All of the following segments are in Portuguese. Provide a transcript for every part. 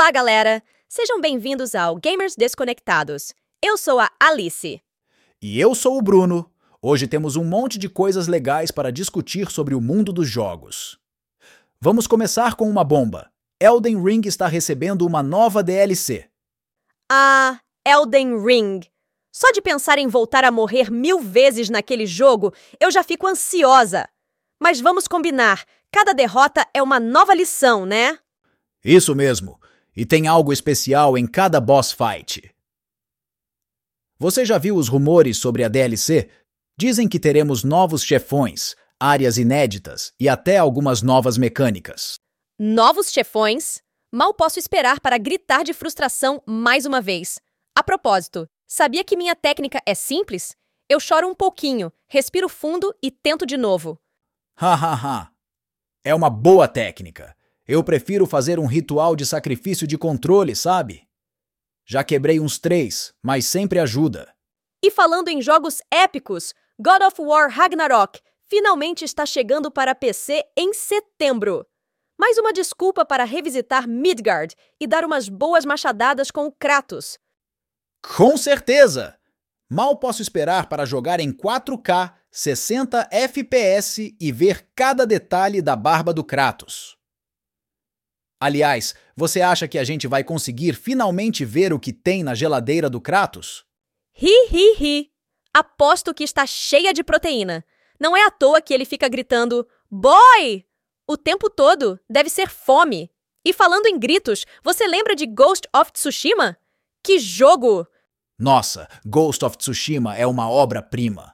Olá, galera! Sejam bem-vindos ao Gamers Desconectados. Eu sou a Alice. E eu sou o Bruno. Hoje temos um monte de coisas legais para discutir sobre o mundo dos jogos. Vamos começar com uma bomba. Elden Ring está recebendo uma nova DLC. Ah, Elden Ring. Só de pensar em voltar a morrer 1000 vezes naquele jogo, eu já fico ansiosa. Mas vamos combinar, cada derrota é uma nova lição, né? Isso mesmo. E tem algo especial em cada boss fight. Você já viu os rumores sobre a DLC? Dizem que teremos novos chefões, áreas inéditas e até algumas novas mecânicas. Novos chefões? Mal posso esperar para gritar de frustração mais uma vez. A propósito, sabia que minha técnica é simples? Eu choro um pouquinho, respiro fundo e tento de novo. Hahaha. É uma boa técnica. Eu prefiro fazer um ritual de sacrifício de controle, sabe? Já quebrei uns 3, mas sempre ajuda. E falando em jogos épicos, God of War Ragnarok finalmente está chegando para PC em setembro. Mais uma desculpa para revisitar Midgard e dar umas boas machadadas com o Kratos. Com certeza! Mal posso esperar para jogar em 4K, 60 FPS e ver cada detalhe da barba do Kratos. Aliás, você acha que a gente vai conseguir finalmente ver o que tem na geladeira do Kratos? Hi. Aposto que está cheia de proteína. Não é à toa que ele fica gritando "Boy!" o tempo todo. Deve ser fome. E falando em gritos, você lembra de Ghost of Tsushima? Que jogo! Nossa, Ghost of Tsushima é uma obra-prima.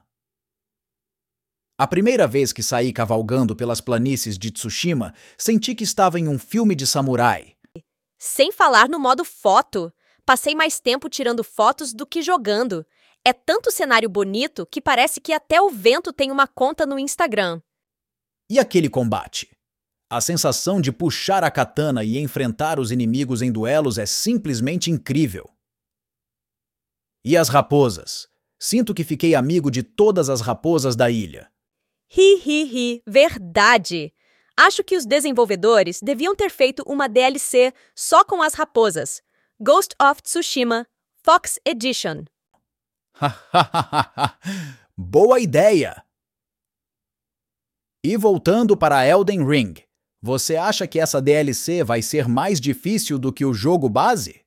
A primeira vez que saí cavalgando pelas planícies de Tsushima, senti que estava em um filme de samurai. Sem falar no modo foto. Passei mais tempo tirando fotos do que jogando. É tanto cenário bonito que parece que até o vento tem uma conta no Instagram. E aquele combate? A sensação de puxar a katana e enfrentar os inimigos em duelos é simplesmente incrível. E as raposas? Sinto que fiquei amigo de todas as raposas da ilha. Hi. Verdade. Acho que os desenvolvedores deviam ter feito uma DLC só com as raposas. Ghost of Tsushima Fox Edition. Boa ideia! E voltando para Elden Ring, você acha que essa DLC vai ser mais difícil do que o jogo base?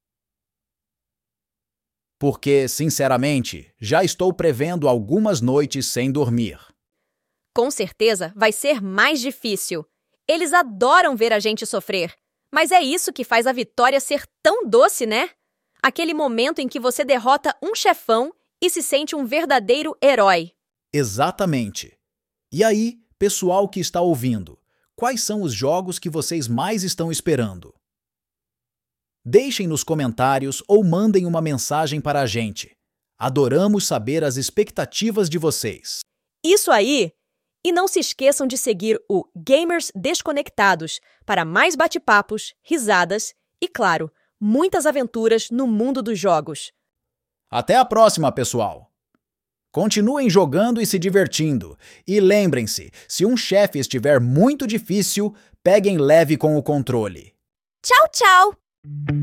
Porque, sinceramente, já estou prevendo algumas noites sem dormir. Com certeza vai ser mais difícil. Eles adoram ver a gente sofrer. Mas é isso que faz a vitória ser tão doce, né? Aquele momento em que você derrota um chefão e se sente um verdadeiro herói. Exatamente. E aí, pessoal que está ouvindo, quais são os jogos que vocês mais estão esperando? Deixem nos comentários ou mandem uma mensagem para a gente. Adoramos saber as expectativas de vocês. Isso aí! E não se esqueçam de seguir o Gamers Desconectados para mais bate-papos, risadas e, claro, muitas aventuras no mundo dos jogos. Até a próxima, pessoal! Continuem jogando e se divertindo. E lembrem-se, se um chefe estiver muito difícil, peguem leve com o controle. Tchau!